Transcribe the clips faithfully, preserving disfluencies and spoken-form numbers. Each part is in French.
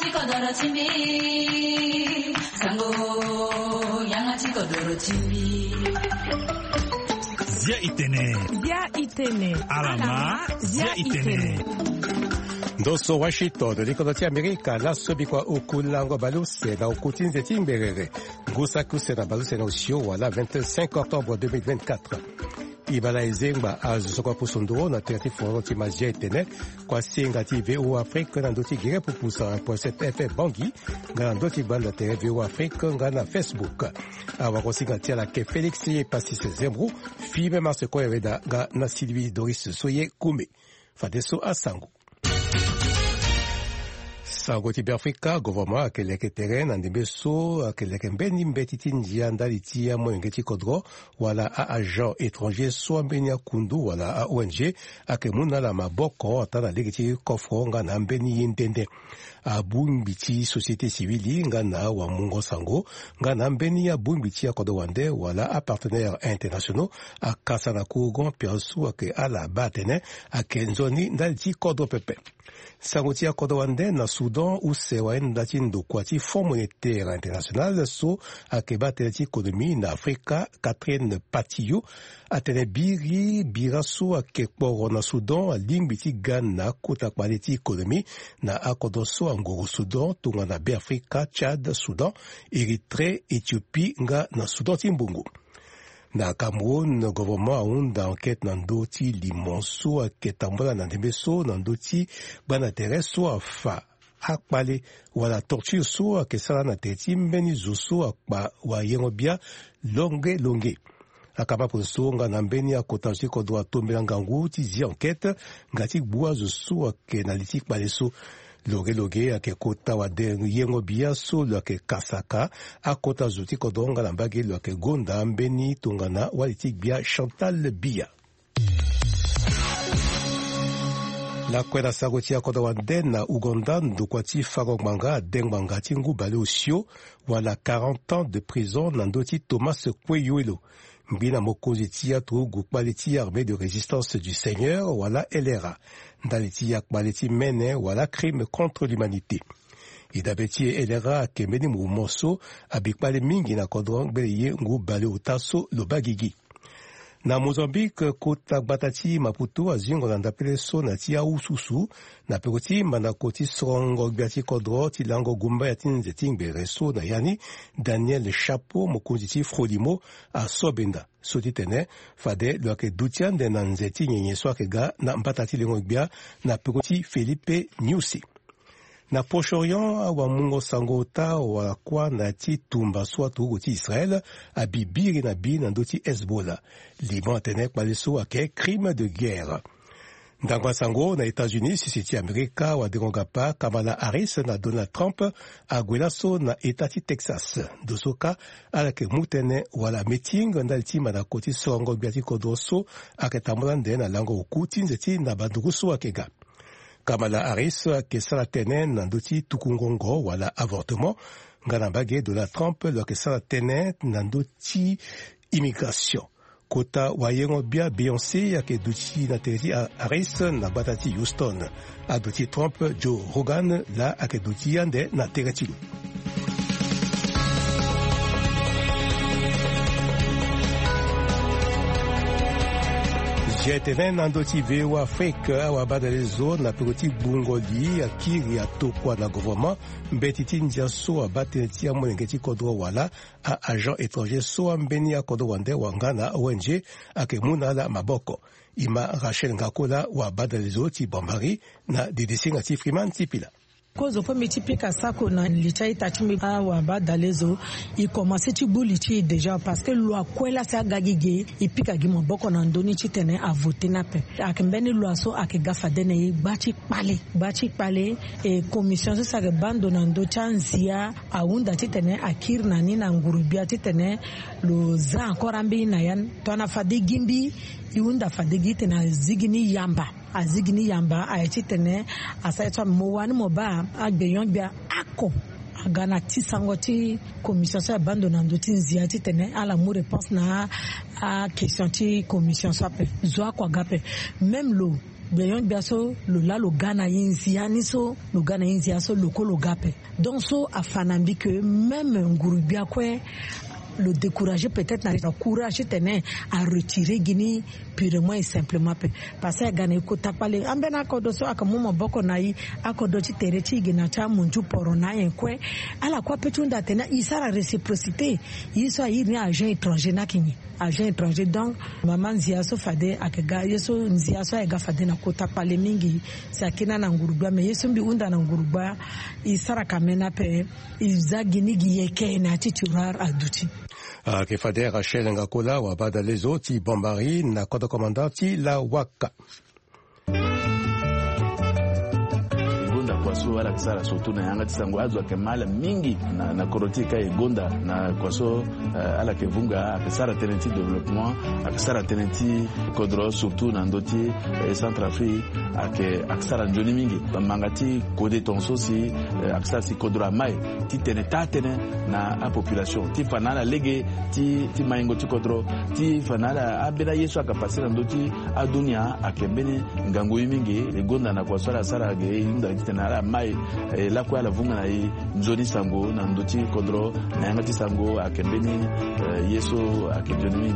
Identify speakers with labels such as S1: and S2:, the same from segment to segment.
S1: 양아치 거더러 침비 상고 양아치 거더러 침비
S2: Zia Itene.
S3: Zia Itene.
S2: Alama Zia Itene.
S4: Doso Washington de l'Économie America, la sobikwa okulango baluse na okutinze timberere. Gosaku na baluse na osio wala vingt-cinq octobre deux mille vingt-quatre. Ibala ezengba azusokwa pusunduro na terati foro tima Zia Itene kwa singa ti V O Afrique na ndoti gire pupusa po set F M Bangi na ndoti banda tere V O Afrique na Facebook. Awa kosinga tia la ke Félix ye Passis Zembro, fibe maseko eveda ga na Sylvie Doris Soye Kume. Fadeso Asango. Sango ti Afrika gouvernement akeleke terrain andibeso akeleke mbeni mbetiti njia ndali tia moyengeti kodro wala a agent étranger so mbeni akundu wala a O N G akemuna la maboko atana legeti kofro nga na mbeni yindende abumbiti société civile nga na wa mungo sango nga na mbeni ya bumbiti ya kodo wande wala a partenaires internationaux akasa na kugon piasu ake ala batene akenzoni ndali ti kodro pepe. Sango ti kodo wande na Soudan ou sewa ndati ndokwati Fonds monétaire international so akebate ti économie na Afrika Catherine Patiyo atene biri biraso akekporo na Soudan alimbiti Ghana kota kwaliti économie na akodo so angoro Soudan tunga na be Afrika Tchad Soudan Érythrée Éthiopie nga na Soudan timbungu. Na Cameroun, gouvernement aunda enquête na ndoti limonso aketambola na ndebeso na ndoti bana tereso afa akpale wala torture so akesala na teti mbeni zoso akpa wa yengo bia longe longe akaba ponso nga na mbeni akota ko doa tombela ngangu ti zi enquête ngati bua zoso ake na litik baleso loge loge ake kota wa de yengo bia so lo ake kasaka akota zoti ko donga na mbage lo ake gonda mbeni tungana walitik bia Chantal Bia. La kwena sagoti ya koda wande na Uganda ndokwati fagongmanga dengmanga tingu bale osio wala quarante ans de prison nandoti Thomas Kweyuelo mbina mokozi tia trugu kbaliti armée de résistance du Seigneur wala L R A ndaliti ya kbaliti mene wala crime contre l'humanité. Idabeti L R A kemeni mumoso abikbale mingi na kodron gbeye ngu bale utaso lobagigi. Na Mozambique, kota batati Maputo azingo na ndapele so na tia ususu na pekoti mbana koti songo biati kodro ti lango gumba ya tinze tingbe reso na yani Daniel Chapo mokonzi ti Frolimo a sobenda soti tene fade lo ake dutiande na nzeti nyenye so ake ga na mbatati lengo bia na pekoti Felipe Nyusi. Na Proche-Orient wa mungo sangota wa kwa na ti tumba so tugo ti Israël abibiri na bi na ndoti Hezbollah Liban tenek baliso ake crime de guerre. Ndangwa sango na États-Unis sisi Amerika wa dengonga pa Kamala Harris na Donald Trump agwelaso na etati Texas dosoka alake mutene wala meeting ndalti mana koti songo biati kodoso ake tamulande na lango ukuti nzeti na banduguso akega. Kamala Harris kesala tenen nandoti tukungongo wala avortement ngana bage de la Trump lo kesala tenen nandoti immigration kota wayengo bia Beyoncé yake duti na teriti Harris na batati Houston adoti Trump Joe Rogan la ake duti yande na teriti. Jetenen nandoti V O Afrique awa badalezo na pekoti bungoli akiri atokwa na gouvernement mbetiti njaso abateti ya monengeti kodro wala a agent étranger so ambeni ya kodro wande wangana O N G akemuna la maboko ima Rachel Ngakola wa badalezo ti Bambari na didisinga ti Freeman tipila.
S3: Kozo po mitipika sako na lichai tachimi awa ba dalezo i commencer ti buliti déjà parce que loi kwela sa gagige i pika gimo boko na ndoni ti tene a voter na pe akembeni loi so akigafa dene bachi pale bachi pale e commission so sa bando na ndo chanzia aunda ti tene akir na ni na ngurubia ti tene lo za encore ambi na yan to na fade gimbi iunda fade gite na zigini yamba azigini yamba ayeti tene asaitwa mowani moba agbeyon bia ako agana ti sangoti commission so bando na ndoti nzia ti tene ala mu réponse na a question ti commission so pe zo akwa gape même lo beyon biaso lo la lo gana yinzi aniso lo gana yinzi aso lo ko lo gape donc so afanambi que même ngurubia kwe le décourager peut-être na courage tenait à retirer Guinée purement et simplement parce que gane ko tapale ambena ko do so akamumo boko nai akodo ti terechi gina cha munju porona enkwe ala kwa petunda tena isara réciprocité iso ayiri agent étranger na kinyi agent étranger donc maman Ziaso fade akaga yeso Ziaso ega fade na ko tapale mingi sakina na ngurubwa me yeso mbi unda na ngurubwa isara kamena pe izagini giyeke na titular aduti
S4: Uh, ke fade Rachel Ngakola wa bada lezo ti bombari na kodo komanda ti la waka.
S5: Kwaso wala kisara surtout na yanga tisango azwa kemala mingi na na korotika egonda na kwaso uh, ala kevunga akisara tenenti développement akisara tenenti kodro surtout na ndoti eh, Centrafrique ake akisara njoni mingi mangati kode tonso si eh, akisara si kodro mai ti teneta tene na a population ti fanala lege ti ti maingo ti kodro ti fanala abela yesu akapasira ndoti adunia akembeni ngango mingi egonda na kwaso la sara ge inda tena mai la kwa la vunga na njoni sango na ndoti kodro na yangati sango akembeni yeso akejoni.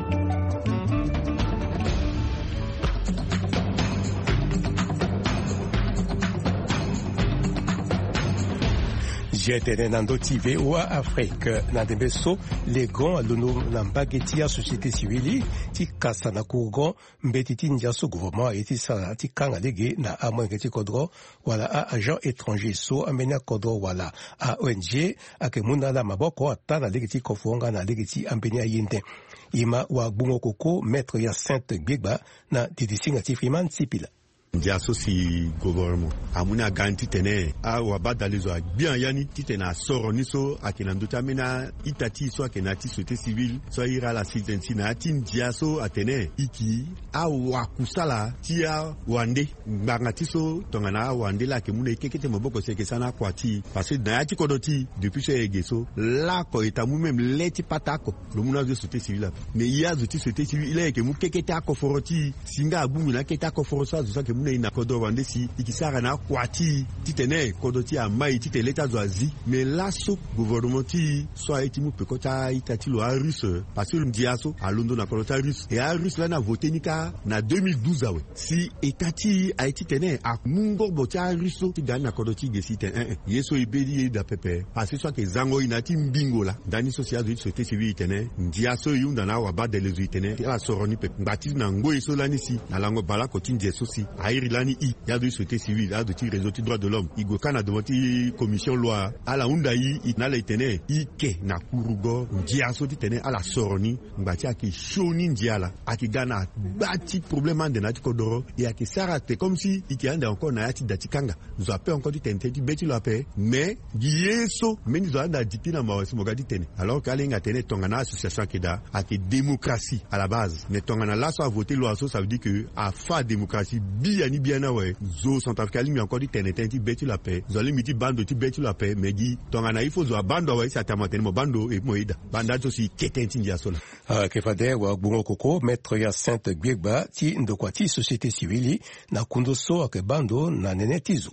S4: Jetene nandoti V O A Afrique na dembeso legon aluno na mbageti ya société civile ti kasa na kurgon mbetiti njaso gouvernement eti sala ti kanga lege na amwengeti kodro wala a agent étranger so amenya kodro wala a O N G akemuna la maboko ata na lege ti kofonga na lege ti ambenya yinde ima wa bungo koko maître ya Sainte Gbegba na didisinga ti Freeman Sipila.
S6: Ndiaso si gouvernement amuna ganti tene a wabada lezo bien yani titena soro niso akina nduta mena itati so akina ti société civile so ira la citizenship na ti ndiaso atene iki a wakusala ti a wande ngangati so tongana wande la ke muna kekete moboko seke sana kwati parce que na ti kodoti depuis ce egeso la ko etamu même leti patako lo muna de société civile mais il y a de société civile il est que mu kekete akoforoti singa abumu na kekete akoforosa zo ke na kodo wande si ikisara na kwati titene kodo ti amai tite leta zoazi mais laso gouvernement ti so aiti mu pekota itati lo a russe parce que ndiaso alondo na kodo ta russe et a russe la na voté nika na deux mille douze awe si etati aiti tene a mungo botia russe ti dan na kodo ti gesi ten un yeso ibedi da pepe parce que so ke zango inati mbingo la dani social de société civile tene ndiaso yunda na wa ba de les tene la soroni pe ngati na ngo yeso la ni si na lango bala ko ti ndieso si Lani i ya de société civile ya de ti réseau ti droit de l'homme igo kana de ti commission loi ala unda yi na le tene ike na kurugo ndiaso ti tene ala soroni ngati aki shoni ndiala aki gana bati problème de na ti kodoro et aki sarate comme si iki ande encore na ya ti dati kanga nous appelle encore ti tente ti beti lo ape mais yeso meni zo anda diti na mawasi mogadi tene alors qu'ale nga tene tongana association kida aki démocratie à la base mais tongana la so a voté loi so ça veut dire que a fa démocratie bi ni bien ouais zo Centrafrique mi encore dit tenete ti beti la paix zo li miti bando ti beti la paix mais gi tongana ifo zo bando ouais ça tamate mo bando e moida banda to si ketenti ndia sola
S4: ah ke fade wa bungo koko maître ya Sainte Gbegba ti ndokwa ti société civile na kundoso ake bando na nenetizo.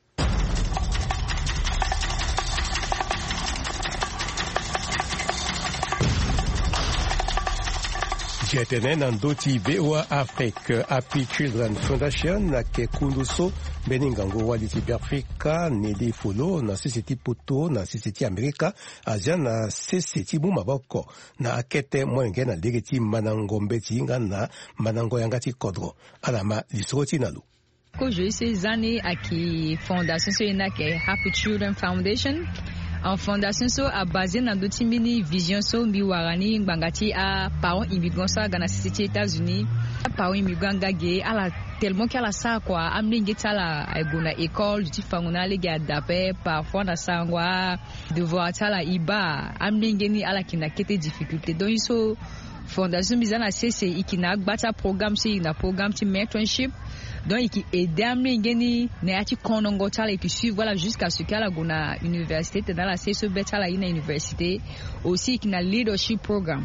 S4: Jetene nandoti V O A Afrique Happy Children Foundation na ke kunduso beningango waliti Afrika nili folo na sisiti poto na sisiti Amerika aja na sisiti mumaboko na akete mwenge na legeti manangombe tinga na manango yangati kodro alama lisoti nalu.
S7: Aujourd'hui ces années à qui fondation c'est une que Happy Children Foundation en fondation so a basé na doti mini vision so mbi warani ngangati a parents immigrants sa gana cité États-Unis parents immigrants gagé ala tellement qu'ala sa quoi amlingi tala egona école du fangona les gars d'appel parfois na sangwa devoir tala iba amlingi ni ala kina kete difficulté donc so fondation bizana cc ikina gbata programme si na programme ti mentorship donc qui aide amlingeni na ati konongo tala qui suivre voilà jusqu'à ce qu'ala gona université dans la cc beta la ina université aussi qui na leadership programme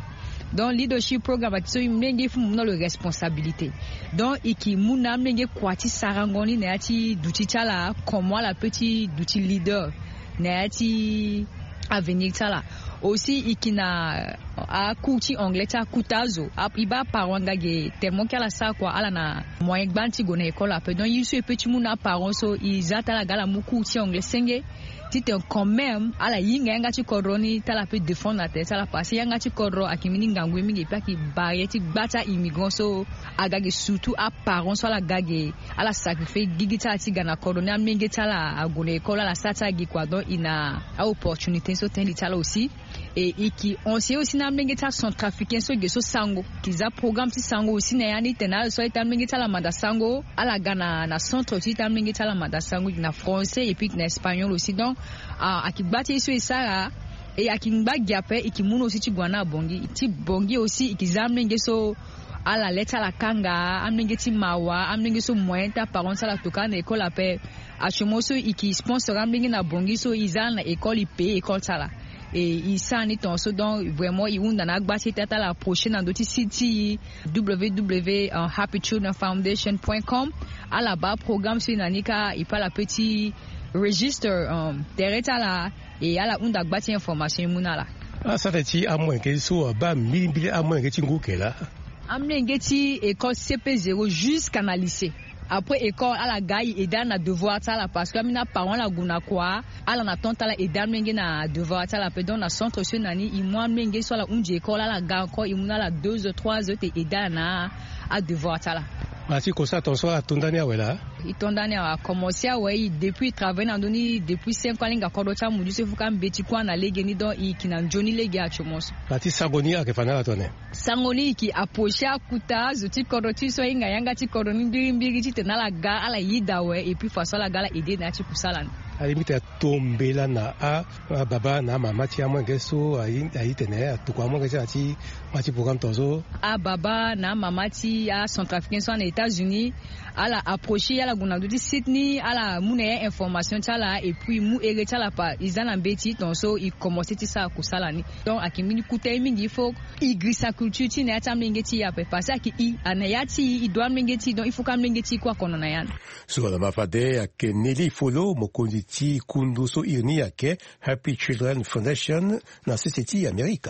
S7: donc leadership programme ati so menge fu muna le responsabilité donc iki muna menge kwati sarangoni ne ati duti chala comment la petit duti leader ne ati avenir chala aussi ikina a kuti anglais ta kutazo a iba paranga ge tellement qu'ala ça quoi ala na moyen gbanti go na école a peu donc il se petit muna parents so izata la gala mu kuti anglais senge tite quand même ala yinga yanga ti koroni tala pe défendre la tête tala passer yanga ti korro akimini ngangwe mingi pa ki barrière bata immigrant so agage surtout a parents so la gage ala sacrifice gigita ti gana koroni amingi tala agone école la sata gi quoi donc ina a opportunité so tendi tala aussi et iki on sait aussi na amingi ta centrafricain so ge so sango kiza programme ti sango aussi na yani tena so ita amingi tala manda sango ala gana na centre ti ta amingi tala manda sango na français et puis na espagnol aussi donc ah akibati iso isara e akingba giape ikimuno aussi ti gwana bongi ti bongi aussi ikizamnenge so ala leta la kanga amnenge ti mawa amnenge so moyen ta parents la toka na école ape achomoso iki sponsor amnenge na bongi so izana na école ipe école tala et isani tonso donc vraiment iunda na gbati tata la prochaine ndoti site w w w point happy children foundation point com ala ba programme sur nanika ipa la petit register um dereta la et ala unda gbati information munala
S4: asata ti amwen ke so ba mbili amwen ke ti ngukela
S7: amnenge ti école C P zéro jusqu'à na lycée après école ala gayi eda na devoir tala parce que mina parents la guna kwa ala na tonta la eda menge na devoir tala pe don na centre so nani i moi menge so la unji école ala ga ko imuna la deux ou trois heures te eda na a devoir tala
S4: Mati kosa tonso a tondani awela
S7: itondani a commencé a ouais depuis travailler na doni depuis cinq ans linga kodo cha mudu se fuka mbeti kwa na lege ni don i kina Johnny lege a chomos
S4: Mati sagoni a ke fana tone
S7: sangoni ki aposha kuta zuti kodo ti so inga yanga ti kodo ni mbiri mbiri ti tenala ga ala yida we et puis faso la gala ide na ti kusala
S4: alimite tombela na a baba na mama ti amwe geso ayi ayi tene atukwa amwe geso ati mati programme tonzo
S7: a baba na mama ti a centrafricain so na États-Unis ala approché ala guna do Sydney ala mune information tala et puis mu ere tala pa izana mbeti tonso i commencer ti sa kusala ni donc akimini kutai mingi faut igrisa culture ti na ta mingeti ya pe pasa ki i anayati i doit mingeti donc il faut ka mingeti kwa kono na yana
S4: so la mafade ake Nelly Folo mokonzi ti kundu so irni ake Happy Children Foundation na C C T America.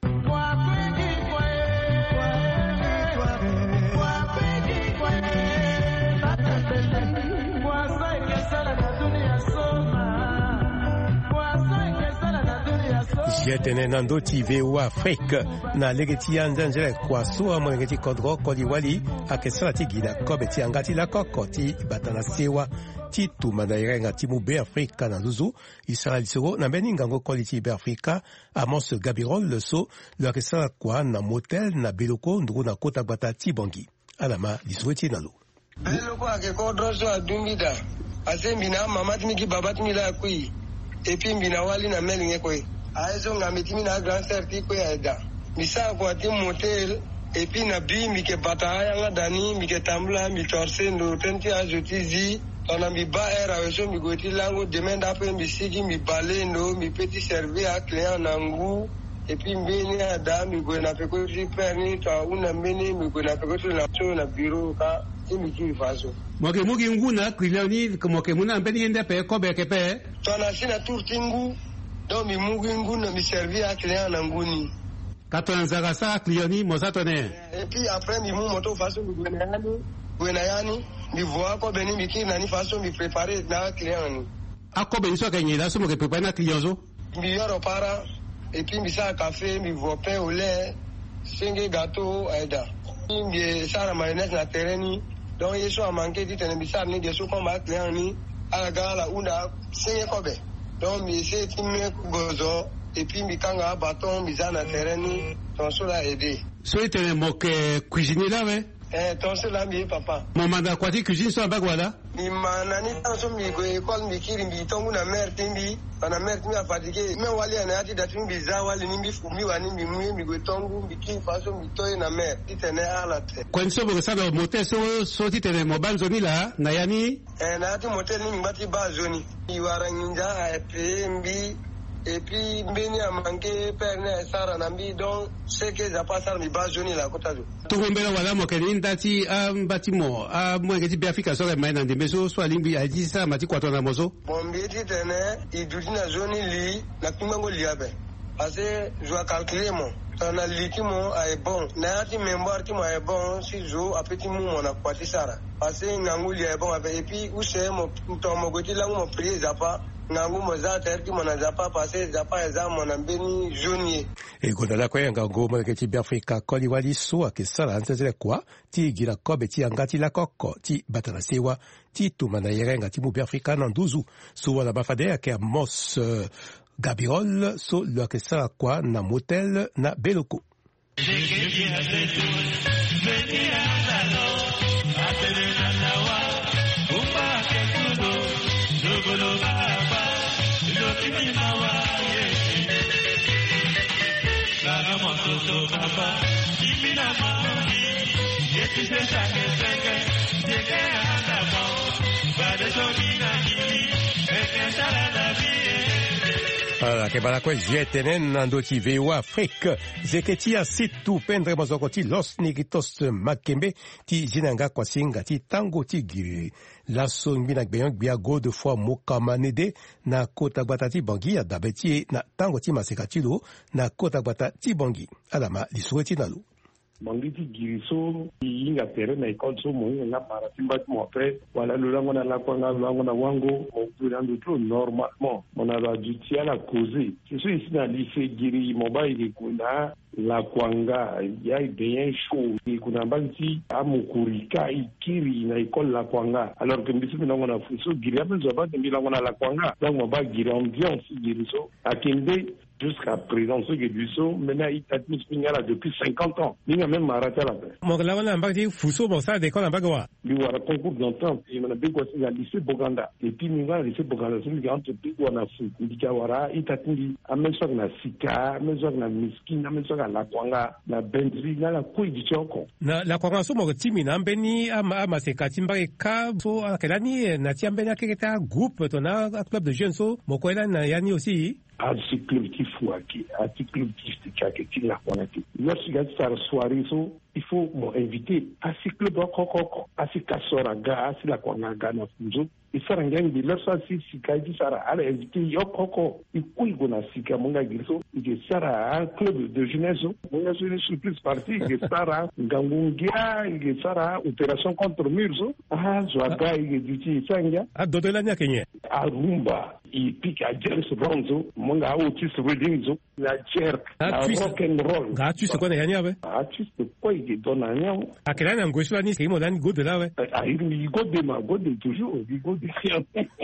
S4: Jetene nando ti V O Afrique na legeti anzanjele kwa so amongeti kodro kodi wali akesala ti gida kobe ti angati la koko ti batana sewa ti tuma na irenga ti mu be Afrika na luzu Israel soro na beni ngango kodi ti be Afrika Amos Gabirol le so lo akesala kwa na motel na beloko ndugu na kota gbata ti bongi alama lisweti na lo
S8: beloko ake kodro so adumbida asembi na mama ti miki baba ti mila kui epi mbina wali na melinge koi aizo ngamitimi na grand certi ko yaida misa ko ati motel epi na bi mi ke bataya nga dani mi ke tambula mi torse ndo tenti ajuti zi ona mi ba era weso mi goti lango demanda pe mi sigi mi bale ndo mi petit servir a client nangu epi mbeni ada mi go na peko ti perni to una mbeni mi go na peko na to na bureau ka imi ki faso
S9: moke mugi nguna client como que muna mbeni ende pe ko be ke pe
S8: to na sina turtingu donc mi mugi nguna mi servi à client na nguni
S9: katonza sa client ni mozatone
S8: et puis après mi mu moto façon mi gwena yani gwena yani mi voa ko beni mi ki na ni façon mi préparer na client ni
S9: ako beni so kenyi la so mo ke préparer na client zo
S8: mi yoro para et puis mi sa café mi voa pain au lait singe gâteau aida mi sa la mayonnaise na tereni donc yeso a manqué dit na mi sa ni de so ko ma client ni ala gala una singe ko be donc mi essaie de me gozo et puis mi kanga bâton mi za na terrain ton cela aider
S9: so ite mo ke cuisiner là ouais
S8: eh ton cela mi papa
S9: mon manda kwati cuisine so bagwala
S8: mi manani tanso mi go école mi kiri mi tongu na mère timbi na mère timbi a fatigué me wali na ati datu mi za wali ni mi fumi wani mi mu mi go tongu mi ki faso mi toy na mère itene ala te
S9: kwa nso bo sa do motel so so titene mo banzo ni la na yani
S8: eh na ati motel ni mbati bazoni iwara nginja a P M B et puis mbeni a manqué perne sara nambi donc c'est que ça passe à mi bas joni la kota do
S9: to ngombela wala mo keni ndati am batimo a mo ngeti bi Afrika so mai na ndembeso so alimbi a dit ça mati kwato na mozo
S8: bon mbeti tene i dutina joni li na kimango liabe parce que je dois calculer mon on a litimo est bon na ati mémoire qui est bon si jo a petit mou mon a kwati sara parce que nganguli est bon et puis où c'est mon to mo goti la mo prier zapa nangu mo za ter ki mon zapa passer zapa za mon ambeni jaunier
S4: e gondala kwa yanga ngoma ke ti Afrika ko li wali so ke sala ntsele kwa ti gira kobe ti angati la kokko ti batala sewa ti tumana yerenga ti mu Afrika na nduzu so wala bafade ke mos uh, Gabriel so lo ke sala kwa na motel na Beloko Ala ke bala kwa jetenen nando ti V O Afrique zeketi a situ pendre mazoko ti los nigitos makembe ti jinanga kwa singa ti tango ti giri laso mbina gbeyon gbia go de fois mokamanede na kota gbata ti bangi ya dabeti na tango ti maseka ti lo na kota gbata ti bangi alama lisuwe ti nalu
S10: Mangiti giriso inga tere na école so mo nga para timba mo après wala lulango na la kwanga lulango na wango au plan de tout normalement on a la duty à la causer je suis ici dans lycée giri mobile kuna la kwanga ya bien chaud et kuna banti amukurika ikiri na école la kwanga alors que mbisi binango na fuso giri abenzo ba de bilango na la kwanga donc mo ba giri ambiance giriso akende jusqu'à présent, ce que du saut, maintenant, il a mis là depuis cinquante ans. Il a même arrêté la paix.
S4: Mon là, on a un bac de Fousso, bon, ça, d'école en Bagawa.
S10: Il y a un concours d'entente, il y a un bégo, c'est le lycée Boganda. Et puis, il y a un lycée Boganda, c'est le grand bégo, on a fait. Il y a un il a mis, à même ça, na Sika, à même ça, na Miskin, à même ça, na Kwanga, na Bendri, na la Kouy du Tchoko.
S4: Na la Kwanga, so, mon timi, na Mbeni, à Maseka, Timba, Ka, so, à quelle année, na Tiambena, Keketa, groupe, ton a, club de jeunes, so, mon Kouela, na Yani aussi.
S10: À ce club qui faut acquis, à ce club qui se cache, qui l'a connecté. Lorsqu'il y a cette soirée, il faut m'inviter à ce club, à ce Kassoraga, à ce la Kwanaga, na Fuzo. Et ça, on gagne de leur si si Kaji Sara, à l'inviter, Yoko, il couille qu'on a Sika, mon gars, il est Sara, un club de jeunesse, mon gars, c'est une surprise partie, il est Sara, Gangungia, il est Sara, opération contre Murzo, ah, Zouaga, il est du Sanga.
S4: Ah, Dodolania Kenya.
S10: À Rumba, il pique à James Bronzo, mon gars, Otis Reddingzo, la chair, la rock and roll.
S4: Ah, tu sais quoi, Naya, ouais.
S10: Ah, tu sais quoi, il est donné à Nyan.
S4: À quel âge, Angosua, ni c'est mon ami, go de là, ouais.
S10: Ah, il go de ma, go de toujours, il go de rien.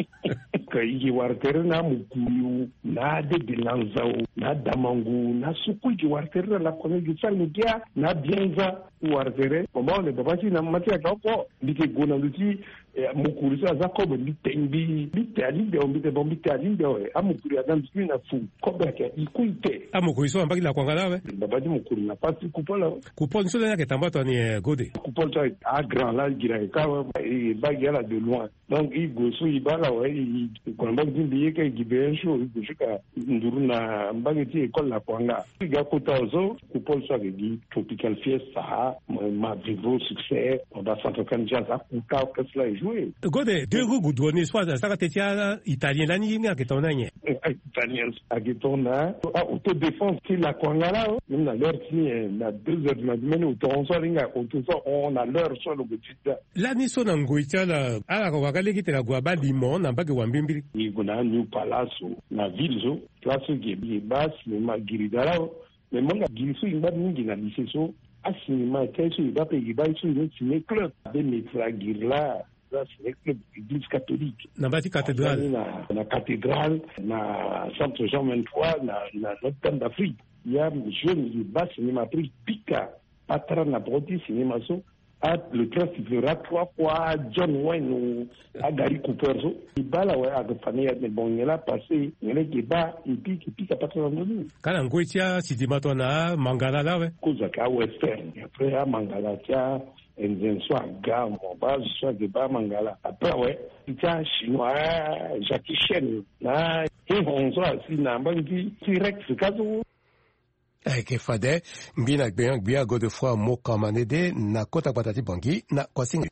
S10: Il y a wartere na mukuyu, na de bilanzao, na damangu, na suku qui wartere la connaît ça le gars, na bienza wartere. Comment le papa qui n'a matière encore, dit que gona luti mukuru sa zakobo litembi, litali de ombi de bombi tali de amukuru ya dans na fu, koba ka ikuite.
S4: Amukuru so ambaki la kwangala we.
S10: Baba di mukuru na pati kupola.
S4: Kupon so na ke tambato ni gode.
S10: Kupon ça à grand là gira ka et bagala de loin. Donc il goso ibala ouais, il quand on dit bien que gibe show jusqu'à nduru na mbageti école la kwanga. Ga kota ozo kupon ça dit tropical fiesta, ma vivo succès, on va s'entendre jazz à kuka que cela est joué.
S4: Gode deux roues douane soit ça ka tetia italien là ni nga ke tonanye.
S10: Italien à getona autodéfense qui la kwanga là, même à l'heure qui na deux heures du matin au toronso linga au tout ça on a l'heure sur le petit.
S4: Là ni so na ngoitia la ala ko wakale kitela gwaba limon na mbake wambimbili.
S10: Ni kuna new palace na ville zo, place qui est basse mais magirida mais monga giriso imba mingi na lycée so asinima keso iba pe iba iso ni ciné club de metra girla. C'est le club d'église catholique.
S4: Na bati cathédrale.
S10: Na, na cathédrale, na centre Jean vingt-trois, na, na Notre-Dame d'Afrique. Il y a un jeune qui bat cinéma pris, Pika, Patra na broti cinéma so. Ah, le train sifflera trois fois John Wayne ou à Gary Cooper so. Il bat là, ouais, à la famille, mais bon, il y a là passé, il y a qui bat, il pique, il pique à Patra na nous.
S4: Quand on goûte ça, si tu m'attends à Mangala là, ouais.
S10: Kozaka Western. Après, à Mangala, tiens. Indien soit gars, mon bas, soit de bas Mangala. Après, ouais, il y a un chinois, Jackie Chen, là, on so asi na bangi T-Rex kazo
S4: ke fade mbina gbe gbe a Godefroid Mokamanede na kota patati bangi na kwasinga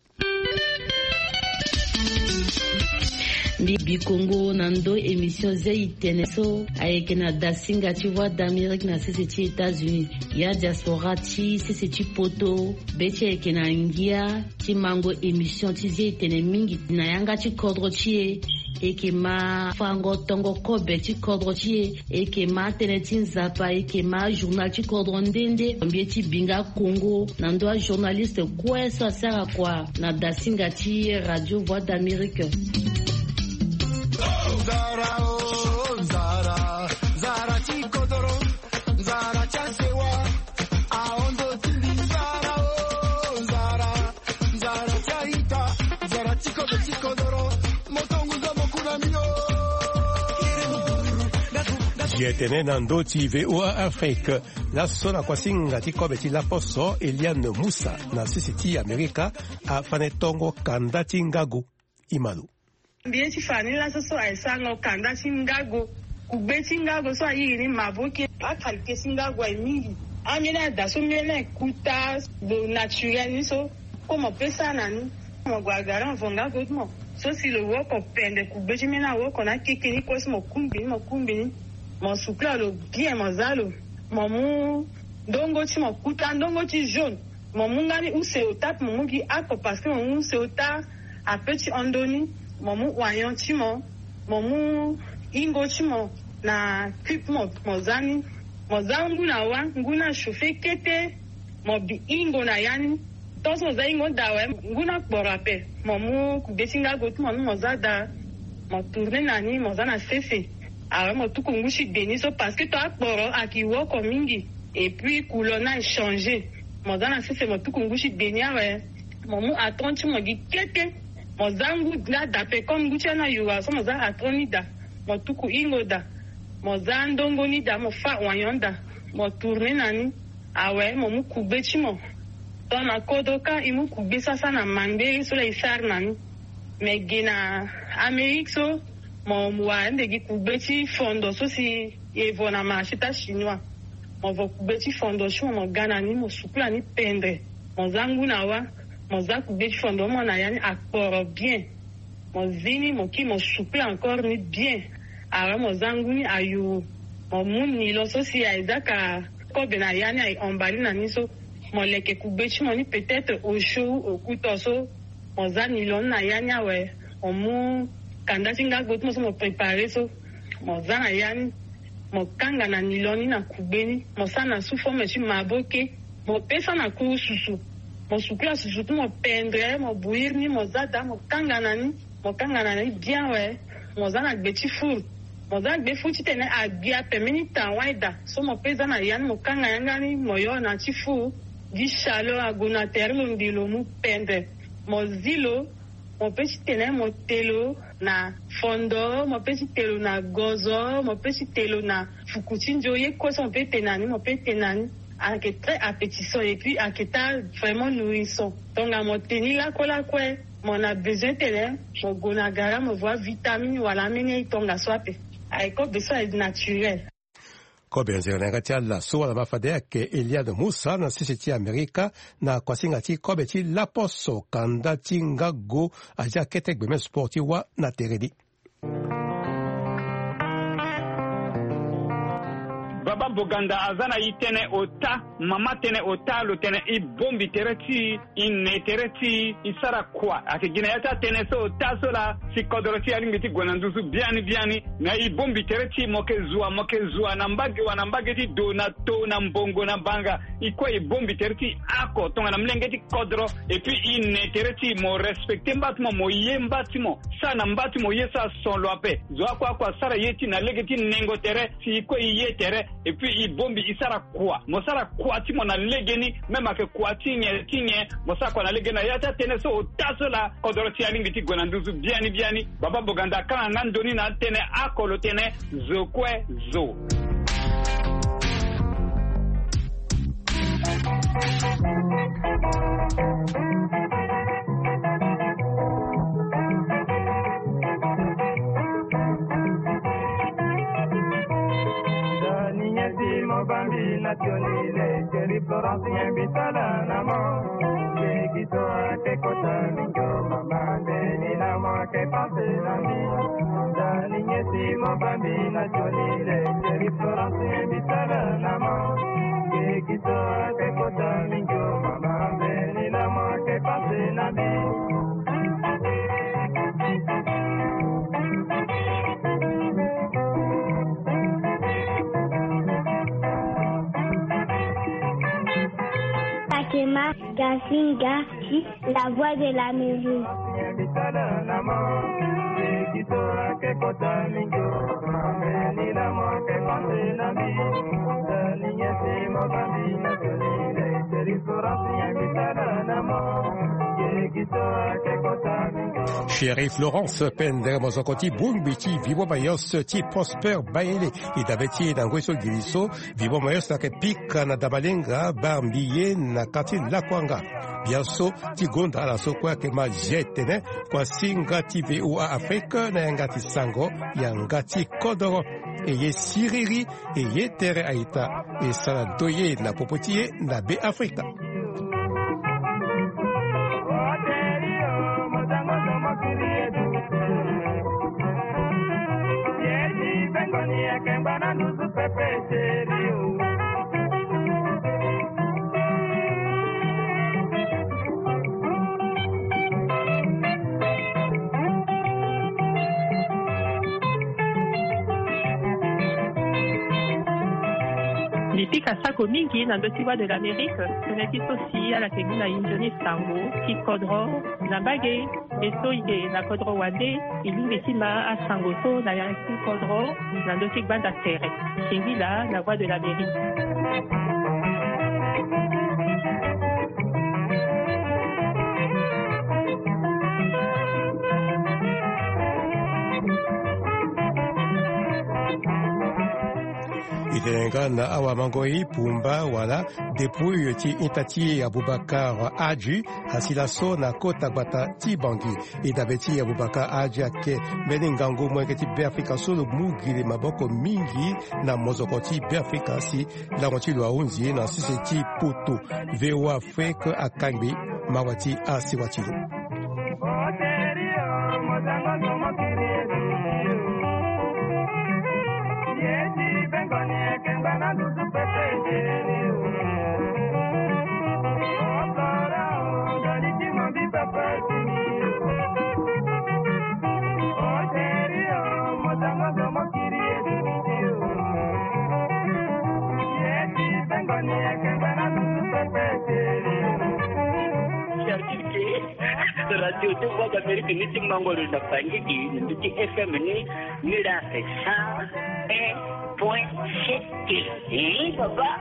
S11: Bibi Congo nando émission zeitene so ayeke na dasinga ti voix d'Amérique na sisi ti États-Unis ya diaspora ti sisi ti poto be ti ayeke na ngia ti mango émission ti zeitene mingi na yanga ti kodro ti e eke ma fango tongo kobe ti kodro ti e eke ma tënë ti nzapa eke ma journal ti kodro ndende mbie ti binga Congo nando a journaliste kue so asara kua na dasinga ti radio voix d'Amérique.
S12: Zara oh Zara Zara chikodoro Zara chasewa aondo tili Zara oh Zara Zara chaita Zara chikodo chikodoro motongu za mokuna mio
S4: Jetene nando ti V O A Afrique la sona kwasinga ti kobe ti laposo Eliane Moussa na sisi ti Amerika a fanetongo kanda ti ngago imalu
S13: Mbie ti fani la so so ai sanga kanda singago kugbe singago so ayi ni maboke a kalke singago ai mingi amina da so mena kuta do naturel ni so como pesa nani mo gwagara vonga godmo so si le woko pende kugbe ti mena woko na keke ni ko mo kumbi mo kumbi mo supla lo bien mo zalo mo mu dongo ti mo kuta dongo ti jaune mo mungani u se otap mo mugi ako parce que mo mu se ota a petit ondoni momu wayon chimo momu ingo chimo na tip mo mozani mozangu na wa nguna shofe kete mo bi ingo na yani toso za ingo dawe nguna borape momu kubesinga gotu mo mozada mo tourner nani mozana fefe ara mo tuku ngushi beni so parce que to akporo akiwo ko mingi et puis coulona changer mozana fefe mo tuku ngushi beni awe momu atonchi mo gi kete mozangu la dape comme guchana yuwa so moza atronida mo tuku ingoda moza ndongo ni da mo fa wanyonda mo tourner nani awe mo mukube chimo to na kodoka imu kube sasa na mande so la isar nani megina Amerique so mo mwa ndegi kube chi fondo so si evo na machita chinois mo vo kube chi fondo chimo mo gana ni mo supla ni pendre mozangu na wa moza kube fondo mo na yani akporo bien mo zini mo ki mo souple encore ni bien ara mo zangu ni ayu mo muni lo so si aizaka ko bena yani ai ombali na niso mo leke kube chi mo ni peut-être au chaud au couteau so mo zani lo na yani awe o mu kanda singa got mo so mo préparer so mo zana yani mo kanga na niloni na kubeni mo sana su forme chi maboke mo pesa na ku susu mo supla susu mo pendre mo bouillir ni mo zada mo kangana ni mo kangana ni bien ouais mo zana gbeti four mo zana gbe four tene agia pe minita waida so mo pesa na yan mo kangana ni mo yo na ti four di chalo aguna terlo ndilo mu pendre mo zilo mo pesi tene mo telo na fondo mo pesi telo na gozo mo pesi telo na fukutinjo ye ko so pe tenani mo pe tenani qui est très appétissant et puis qui est vraiment nourrissant. Donc à mon tenir là quoi quoi on a besoin de mon gonagara me voit vitamine wala mene tonga swape avec quoi besoin est naturel.
S4: Kobe nzera ngatia la so la mafade ke Eliane Moussa na sisi ti Amerika na kwasinga ti kobe ti laposo kanda ti ngago aja kete gbeme sporti wa na teredi.
S14: Baba Boganda azana itene ota mama tene ota lo tene I bombi tereti ine tereti isara kwa akigina yata tene so ota so la si kodoroti alingiti gwananduzu biani biani na I bombi tereti moke zua moke zua na mbage wa na mbage ti do na to na mbongo na banga ikwa I bombi tereti ako tonga na mlengeti kodro et puis ine tereti mo respecte mbatimo mo ye mbatimo sa na mbatimo ye sa son loape zwa kwa kwa sara yeti na legeti nengo tere si ikwa ye tere et puis il bombi isara kwa mosara kwa ti mona legeni même ake kwa tinye tinye mosara kwa na legena yata tene so taso la kodoroti alingi ti gwananduzu biani biani Baba Boganda kana nandoni na tene akolo tene zokwe zo.
S12: mobambi nationile Chéri Florence nyembitala namo Kekito ake kota mingo mama Deni namo ke pase nami Dani nyesi mobambi nationile Chéri Florence nyembitala namo Kekito ake kota mingo mama Deni namo ke pase nami
S15: Fakema Gasinga, la voix de la mairie.
S4: Chéri Florence pende mozokoti bumbiti vivo mayos ti prosper baile idabeti na ngweso giliso vivo mayos na kepika na dabalenga bambiye na kati la kwanga biaso ti gonda la sokwa ke ma jetene kwa singa ti V O A Afrique na ngati sango ya ngati kodoro eye siriri eye tere aita e sala doye na popotie na be Afrika.
S16: Nilipika sako mingi na ndotiwa de l'Amérique, tunapita aussi à la kegina injoni sango, ki kodro, na bage, esto ide na kodro wande, ilingi sima a sango so na yanki kodro, na ndotik banda tere. Kingi la, la voix de l'Amérique.
S4: Itenga na awa mangoi pumba wala depuis ti itati Abubakar Aji hasilaso na kota bata ti bangi idabeti Abubakar Aji ake beningango mweketi Afrika solo mugile maboko mingi na mozokoti Afrika si la moti lo aunzi na siseti poto V O A Afrique akambi mawati asiwatilo.
S17: Radio de Voix d'Amérique ni mangolo na pangiki ni F M ni ni la cent un point sept. Eh papa.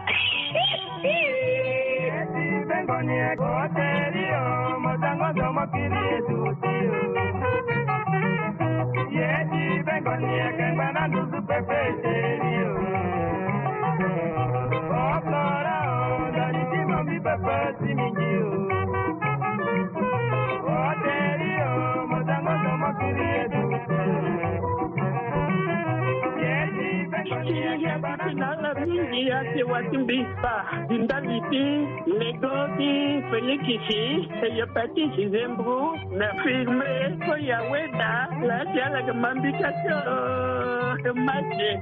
S16: Ate watimbipa dindaliti negoti felikisi eyapati sizembru na firme ko yaweda la tiala gamambikato mache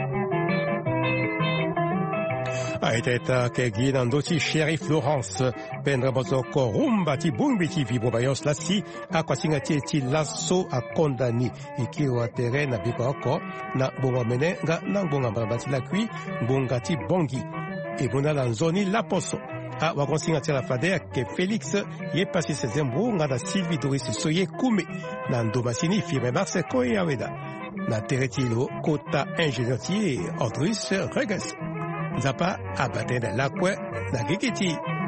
S4: aiteta kegi na ndoti Chéri Florence pendre bozoko rumba ti bumbi ti vibo bayos lasi akwasinga ti ti laso akondani ikiwa tere na bikoko na bonga mene nga na bonga babati la kui bonga ti bongi e bona la nzoni la poso a wakonsinga ti la fade ke Félix ye pasi sezembu nga da Sylvie Doris soye kume na ndomasini firme Marse ko yaweda na teretilo kota ingénieur ti Audrus Reges Zapa abate na lakwe na gigiti